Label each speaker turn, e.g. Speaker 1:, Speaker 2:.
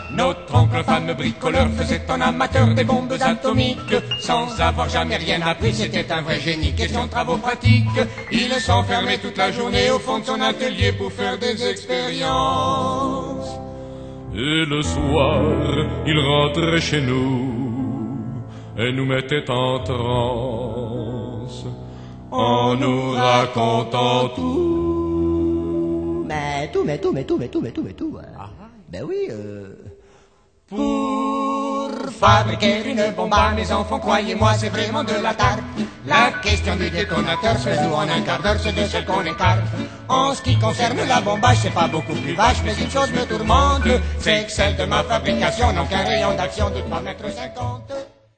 Speaker 1: Notre oncle fameux bricoleur faisait un amateur des bombes atomiques. Sans avoir jamais rien appris, c'était un vrai génie. Question de travaux pratiques, il s'enfermait toute la journée au fond de son atelier pour faire des expériences.
Speaker 2: Et le soir, il rentrait chez nous et nous mettait en transe en nous racontant tout.
Speaker 3: Mais tout. Ben oui,
Speaker 1: Pour fabriquer une bombe à mes enfants, croyez-moi, c'est vraiment de la tarte. La question du détonateur se joue en un quart d'heure, c'est de ce qu'on écarte. En ce qui concerne la bombage, c'est pas beaucoup plus vache, mais une chose me tourmente, c'est que celle de ma fabrication n'a qu'un rayon d'action de 3,50 m.